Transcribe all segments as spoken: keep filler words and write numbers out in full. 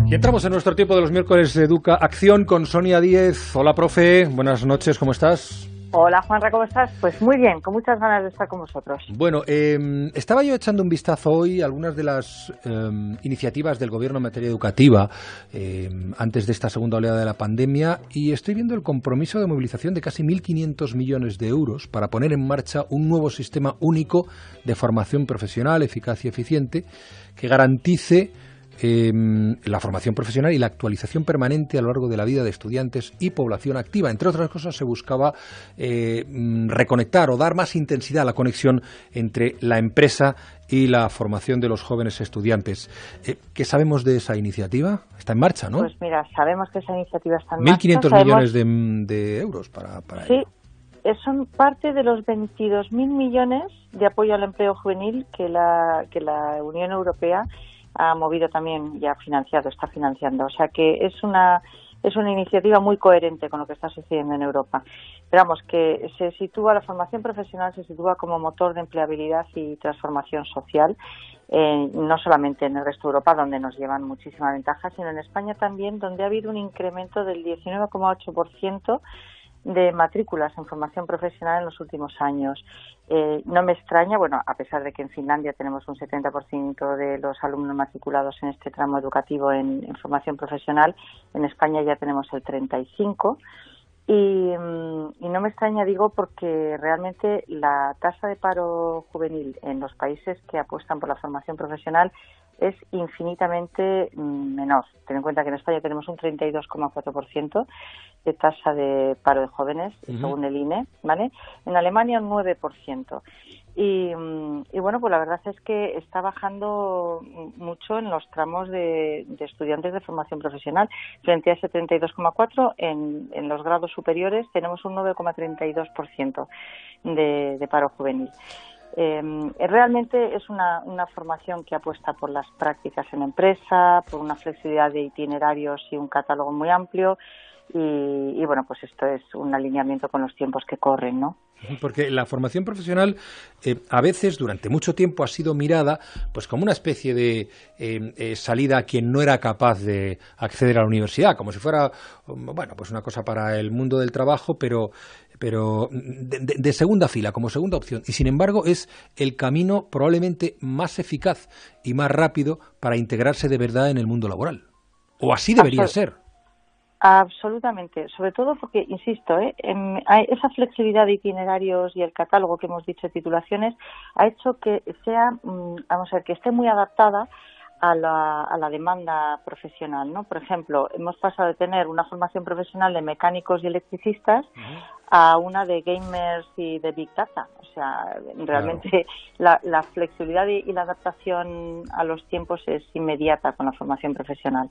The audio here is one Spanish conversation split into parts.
Y entramos en nuestro tiempo de los miércoles de Educa Acción con Sonia Díez. Hola, profe. Buenas noches, ¿cómo estás? Hola, Juanra, ¿cómo estás? Pues muy bien, con muchas ganas de estar con vosotros. Bueno, eh, estaba yo echando un vistazo hoy a algunas de las eh, iniciativas del Gobierno en materia educativa eh, antes de esta segunda oleada de la pandemia y estoy viendo el compromiso de movilización de casi mil quinientos millones de euros para poner en marcha un nuevo sistema único de formación profesional eficaz y eficiente que garantice Eh, la formación profesional y la actualización permanente a lo largo de la vida de estudiantes y población activa. Entre otras cosas, se buscaba eh, reconectar o dar más intensidad a la conexión entre la empresa y la formación de los jóvenes estudiantes. Eh, ¿Qué sabemos de esa iniciativa? Está en marcha, ¿no? Pues mira, sabemos que esa iniciativa está en marcha. mil quinientos millones de, de euros para, para sí, ello. Son parte de los veintidós mil millones de apoyo al empleo juvenil que la, que la Unión Europea ha movido también y ha financiado, está financiando. O sea que es una es una iniciativa muy coherente con lo que está sucediendo en Europa. Pero vamos, que se sitúa, la formación profesional se sitúa como motor de empleabilidad y transformación social, eh, no solamente en el resto de Europa, donde nos llevan muchísima ventaja, sino en España también, donde ha habido un incremento del diecinueve coma ocho por ciento de matrículas en formación profesional en los últimos años. Eh, no me extraña, bueno, a pesar de que en Finlandia tenemos un setenta por ciento de los alumnos matriculados en este tramo educativo en, en formación profesional, en España ya tenemos el treinta y cinco por ciento. Y, y no me extraña, digo, porque realmente la tasa de paro juvenil en los países que apuestan por la formación profesional es infinitamente menor. Ten en cuenta que en España tenemos un treinta y dos coma cuatro por ciento de tasa de paro de jóvenes, uh-huh. según el I N E, ¿vale? En Alemania un nueve por ciento. Y, y bueno, pues la verdad es que está bajando mucho en los tramos de, de estudiantes de formación profesional. Frente a ese treinta y dos coma cuatro por ciento, en, en los grados superiores tenemos un nueve coma treinta y dos por ciento de, de paro juvenil. Eh, realmente es una, una formación que apuesta por las prácticas en empresa, por una flexibilidad de itinerarios y un catálogo muy amplio. Y, y bueno, pues esto es un alineamiento con los tiempos que corren, ¿no? Porque la formación profesional eh, a veces durante mucho tiempo ha sido mirada pues como una especie de eh, eh, salida a quien no era capaz de acceder a la universidad, como si fuera bueno pues una cosa para el mundo del trabajo, pero pero de, de, de segunda fila, como segunda opción. Y sin embargo es el camino probablemente más eficaz y más rápido para integrarse de verdad en el mundo laboral. O así debería Absol- ser. Absolutamente, sobre todo porque, insisto, ¿eh? en, esa flexibilidad de itinerarios y el catálogo que hemos dicho de titulaciones ha hecho que sea, vamos a ver, que esté muy adaptada a la, a la demanda profesional, ¿no? Por ejemplo, hemos pasado de tener una formación profesional de mecánicos y electricistas uh-huh. a una de gamers y de Big Data. O sea, realmente claro. la, la flexibilidad y, y la adaptación a los tiempos es inmediata con la formación profesional.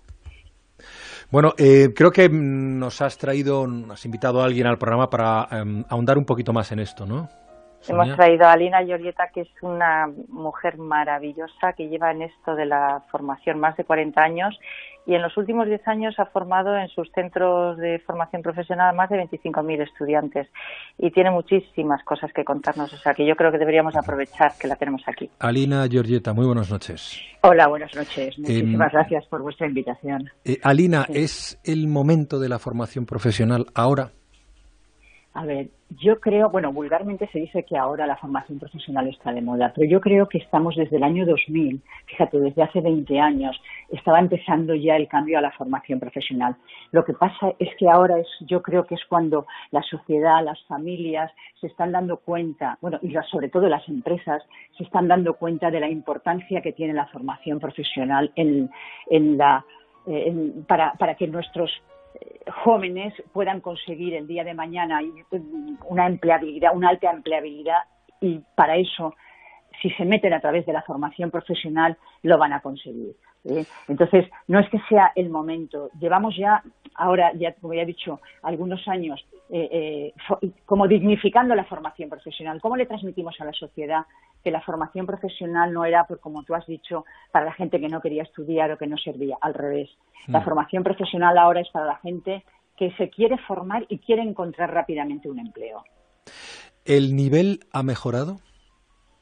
Bueno, eh, creo que nos has traído, has invitado a alguien al programa para um, ahondar un poquito más en esto, ¿no? Sonia. Hemos traído a Alina Giorgietta, que es una mujer maravillosa que lleva en esto de la formación más de cuarenta años y en los últimos diez años ha formado en sus centros de formación profesional más de veinticinco mil estudiantes y tiene muchísimas cosas que contarnos, o sea que yo creo que deberíamos aprovechar que la tenemos aquí. Alina Giorgietta, muy buenas noches. Hola, buenas noches. Muchísimas eh, gracias por vuestra invitación. Eh, Alina, sí. ¿Es el momento de la formación profesional ahora? A ver, yo creo, bueno, vulgarmente se dice que ahora la formación profesional está de moda, pero yo creo que estamos desde el año dos mil, fíjate, desde hace veinte años, estaba empezando ya el cambio a la formación profesional. Lo que pasa es que ahora es, yo creo que es cuando la sociedad, las familias se están dando cuenta, bueno, y sobre todo las empresas, se están dando cuenta de la importancia que tiene la formación profesional en, en la, en, para, para que nuestros jóvenes puedan conseguir el día de mañana una empleabilidad, una alta empleabilidad y para eso, si se meten a través de la formación profesional, lo van a conseguir. ¿sí? Entonces, no es que sea el momento. Llevamos ya, ahora, ya como ya he dicho, algunos años eh, eh, fo- como dignificando la formación profesional. ¿Cómo le transmitimos a la sociedad que la formación profesional no era, pues, como tú has dicho, para la gente que no quería estudiar o que no servía? Al revés. La formación profesional ahora es para la gente que se quiere formar y quiere encontrar rápidamente un empleo. ¿El nivel ha mejorado?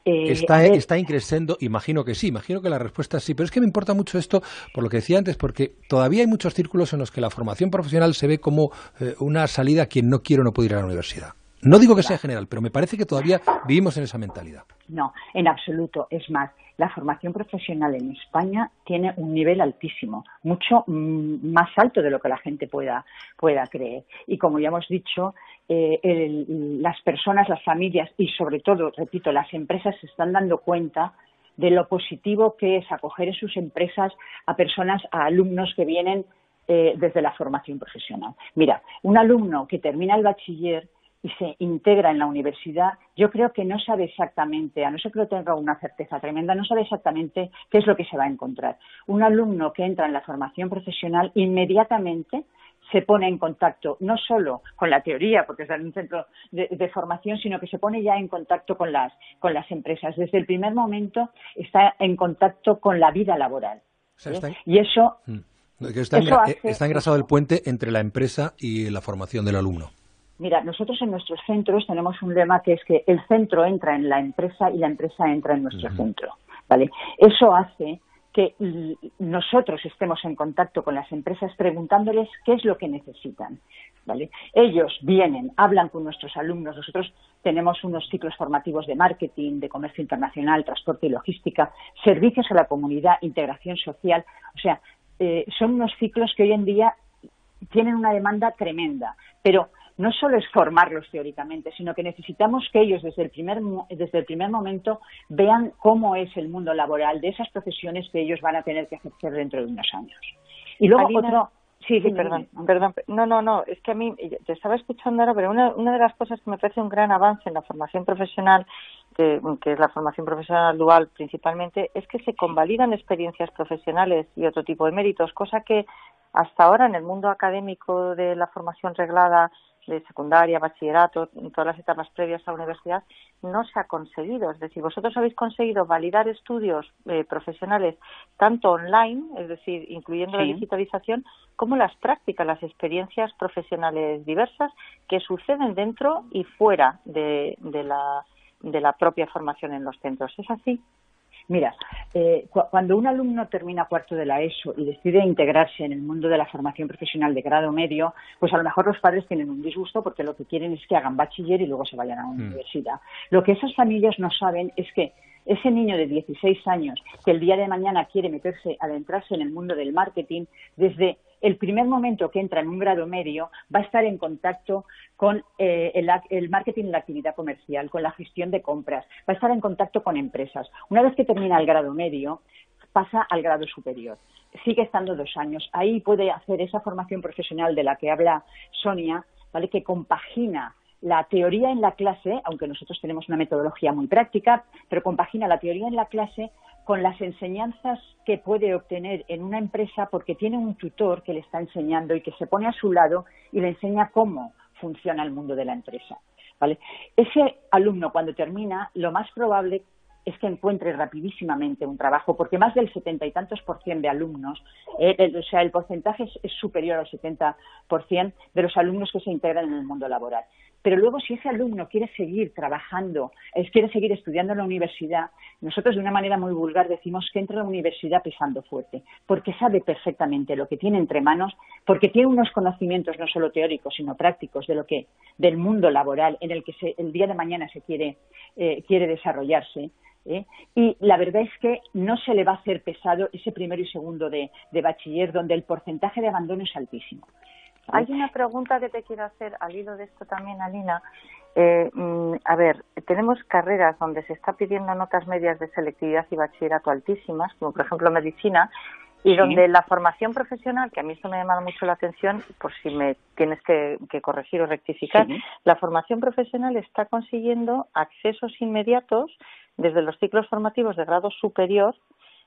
Eh, está, ver, está increciendo, imagino que sí, imagino que la respuesta es sí, pero es que me importa mucho esto, por lo que decía antes, porque todavía hay muchos círculos en los que la formación profesional se ve como eh, una salida a quien no quiere o no puede ir a la universidad. No digo que sea general, pero me parece que todavía vivimos en esa mentalidad. No, en absoluto. Es más, la formación profesional en España tiene un nivel altísimo, mucho mm, más alto de lo que la gente pueda, pueda creer. Y como ya hemos dicho, eh, el, las personas, las familias y sobre todo, repito, las empresas se están dando cuenta de lo positivo que es acoger en sus empresas a personas, a alumnos que vienen eh, desde la formación profesional. Mira, un alumno que termina el bachiller y se integra en la universidad, yo creo que no sabe exactamente, a no ser que lo tenga una certeza tremenda, no sabe exactamente qué es lo que se va a encontrar. Un alumno que entra en la formación profesional inmediatamente se pone en contacto no solo con la teoría, porque está en un centro de, de formación, sino que se pone ya en contacto con las, con las empresas. Desde el primer momento está en contacto con la vida laboral. O sea, está en... Y eso, mm. está, eso engra... hace... está engrasado el puente entre la empresa y la formación del alumno. Mira, nosotros en nuestros centros tenemos un lema que es que el centro entra en la empresa y la empresa entra en nuestro uh-huh. centro, ¿vale? Eso hace que nosotros estemos en contacto con las empresas preguntándoles qué es lo que necesitan, ¿vale? Ellos vienen, hablan con nuestros alumnos, nosotros tenemos unos ciclos formativos de marketing, de comercio internacional, transporte y logística, servicios a la comunidad, integración social, o sea, eh, son unos ciclos que hoy en día tienen una demanda tremenda, pero no solo es formarlos teóricamente, sino que necesitamos que ellos desde el primer desde el primer momento vean cómo es el mundo laboral de esas profesiones que ellos van a tener que ejercer dentro de unos años. Y luego Alina, otro... Sí, sí, perdón, perdón. No, no, no, es que a mí, te estaba escuchando ahora, pero una, una de las cosas que me parece un gran avance en la formación profesional, que, que es la formación profesional dual principalmente, es que se convalidan experiencias profesionales y otro tipo de méritos, cosa que hasta ahora en el mundo académico de la formación reglada de secundaria, bachillerato, en todas las etapas previas a la universidad, no se ha conseguido. Es decir, vosotros habéis conseguido validar estudios eh, profesionales tanto online, es decir, incluyendo sí. la digitalización, como las prácticas, las experiencias profesionales diversas que suceden dentro y fuera de, de, la, de la propia formación en los centros. ¿Es así? Mira, eh, cu cuando un alumno termina cuarto de la ESO y decide integrarse en el mundo de la formación profesional de grado medio, pues a lo mejor los padres tienen un disgusto porque lo que quieren es que hagan bachiller y luego se vayan a una mm. universidad. Lo que esas familias no saben es que ese niño de dieciséis años que el día de mañana quiere meterse, adentrarse en el mundo del marketing, desde el primer momento que entra en un grado medio va a estar en contacto con eh, el, el marketing y la actividad comercial, con la gestión de compras, va a estar en contacto con empresas. Una vez que termina el grado medio, pasa al grado superior. Sigue estando dos años. Ahí puede hacer esa formación profesional de la que habla Sonia, ¿vale? Que compagina la teoría en la clase, aunque nosotros tenemos una metodología muy práctica, pero compagina la teoría en la clase con las enseñanzas que puede obtener en una empresa porque tiene un tutor que le está enseñando y que se pone a su lado y le enseña cómo funciona el mundo de la empresa, ¿vale? Ese alumno cuando termina, lo más probable es que encuentre rapidísimamente un trabajo, porque más del setenta y tantos por cien de alumnos, eh, el, o sea, el porcentaje es, es superior al setenta por cien de los alumnos que se integran en el mundo laboral. Pero luego, si ese alumno quiere seguir trabajando, es, quiere seguir estudiando en la universidad, nosotros de una manera muy vulgar decimos que entra a la universidad pisando fuerte, porque sabe perfectamente lo que tiene entre manos, porque tiene unos conocimientos no solo teóricos, sino prácticos de lo que, del mundo laboral en el que se, el día de mañana se quiere, eh, quiere desarrollarse. ¿Eh? Y la verdad es que no se le va a hacer pesado ese primero y segundo de, de bachiller, donde el porcentaje de abandono es altísimo. ¿Sabes? Hay una pregunta que te quiero hacer al hilo de esto también, Alina. Eh, a ver, tenemos carreras donde se está pidiendo notas medias de selectividad y bachillerato altísimas, como por ejemplo medicina, y donde sí. la formación profesional, que a mí esto me ha llamado mucho la atención, por si me tienes que, que corregir o rectificar, sí. la formación profesional está consiguiendo accesos inmediatos desde los ciclos formativos de grado superior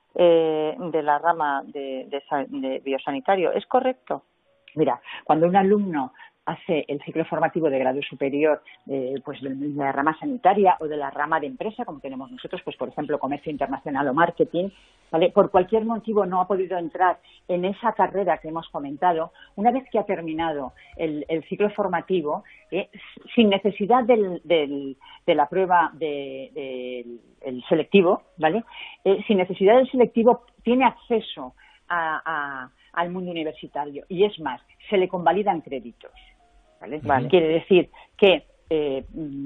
eh, de la rama de, de, de biosanitario. ¿Es correcto? Mira, cuando un alumno hace el ciclo formativo de grado superior eh, pues de la rama sanitaria o de la rama de empresa, como tenemos nosotros, pues por ejemplo comercio internacional o marketing, ¿vale? Por cualquier motivo no ha podido entrar en esa carrera que hemos comentado, una vez que ha terminado el, el ciclo formativo, eh, sin necesidad del, del, de la prueba de, de, el selectivo, ¿vale? Eh, sin necesidad del selectivo tiene acceso a, a, al mundo universitario, y es más, se le convalidan créditos, ¿vale? Vale. Quiere decir que eh,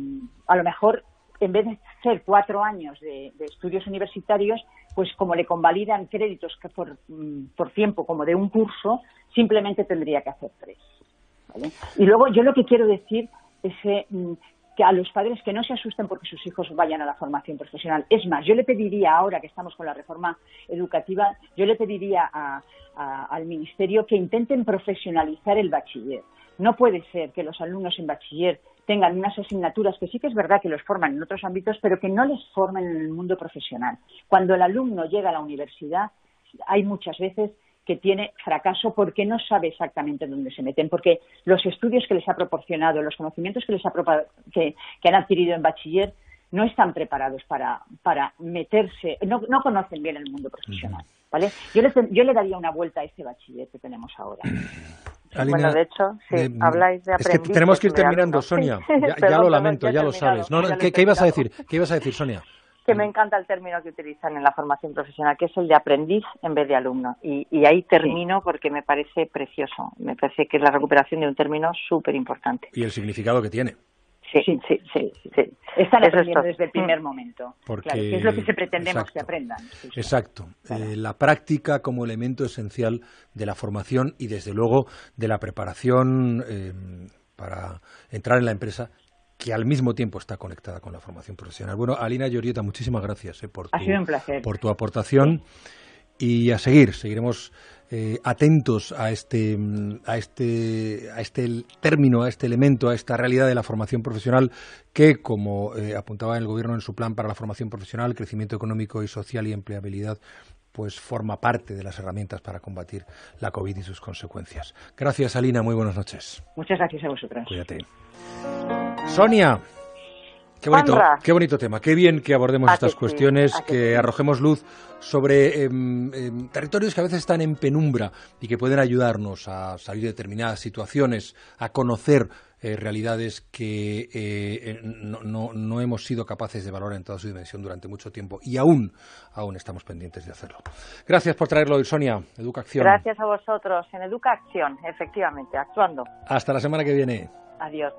a lo mejor en vez de ser cuatro años de, de estudios universitarios, pues como le convalidan créditos que por, por tiempo como de un curso, simplemente tendría que hacer tres, ¿vale? Y luego yo lo que quiero decir es que, que a los padres que no se asusten porque sus hijos vayan a la formación profesional. Es más, yo le pediría, ahora que estamos con la reforma educativa, yo le pediría a, a, al Ministerio que intenten profesionalizar el bachiller. No puede ser que los alumnos en bachiller tengan unas asignaturas que sí que es verdad que los forman en otros ámbitos, pero que no les forman en el mundo profesional. Cuando el alumno llega a la universidad, hay muchas veces que tiene fracaso porque no sabe exactamente dónde se meten, porque los estudios que les ha proporcionado, los conocimientos que les ha que, que han adquirido en bachiller, no están preparados para, para meterse, no, no conocen bien el mundo profesional, ¿vale? Yo le, yo le daría una vuelta a este bachiller que tenemos ahora. Alina, bueno, de hecho, sí, eh, habláis de aprendizaje. Es que tenemos que ir terminando, Sonia. Ya, Perdón, ya lo perdón, lamento, ya, ya lo sabes. No, no, ya ¿qué, ¿Qué ibas a decir? ¿Qué ibas a decir, Sonia? Que me encanta el término que utilizan en la formación profesional, que es el de aprendiz en vez de alumno. Y, y ahí termino sí. porque me parece precioso. Me parece que es la recuperación de un término súper importante. Y el significado que tiene. Sí, sí, sí, sí. sí. Están aprendiendo desde el primer momento. Porque, claro, que es lo que se pretendemos exacto, que aprendan. Sí, sí. Exacto. Claro. Eh, la práctica como elemento esencial de la formación y, desde luego, de la preparación eh, para entrar en la empresa, que al mismo tiempo está conectada con la formación profesional. Bueno, Alina Llorieta, muchísimas gracias eh, por, tu, ha sido un placer. por tu aportación. Sí. Y a seguir, seguiremos eh, atentos a este, a este, a este término, a este elemento, a esta realidad de la formación profesional que, como eh, apuntaba el Gobierno en su plan para la formación profesional, crecimiento económico y social y empleabilidad, pues forma parte de las herramientas para combatir la COVID y sus consecuencias. Gracias, Alina, muy buenas noches. Muchas gracias a vosotras. Cuídate. Sonia. Qué bonito, qué bonito tema, qué bien que abordemos ¿A estas que cuestiones, sí? que, que sí? arrojemos luz sobre eh, eh, territorios que a veces están en penumbra y que pueden ayudarnos a salir de determinadas situaciones, a conocer eh, realidades que eh, no, no, no hemos sido capaces de valorar en toda su dimensión durante mucho tiempo y aún, aún estamos pendientes de hacerlo. Gracias por traerlo hoy, Sonia. Educa Acción. Gracias a vosotros. En Educa Acción, efectivamente, actuando. Hasta la semana que viene. Adiós.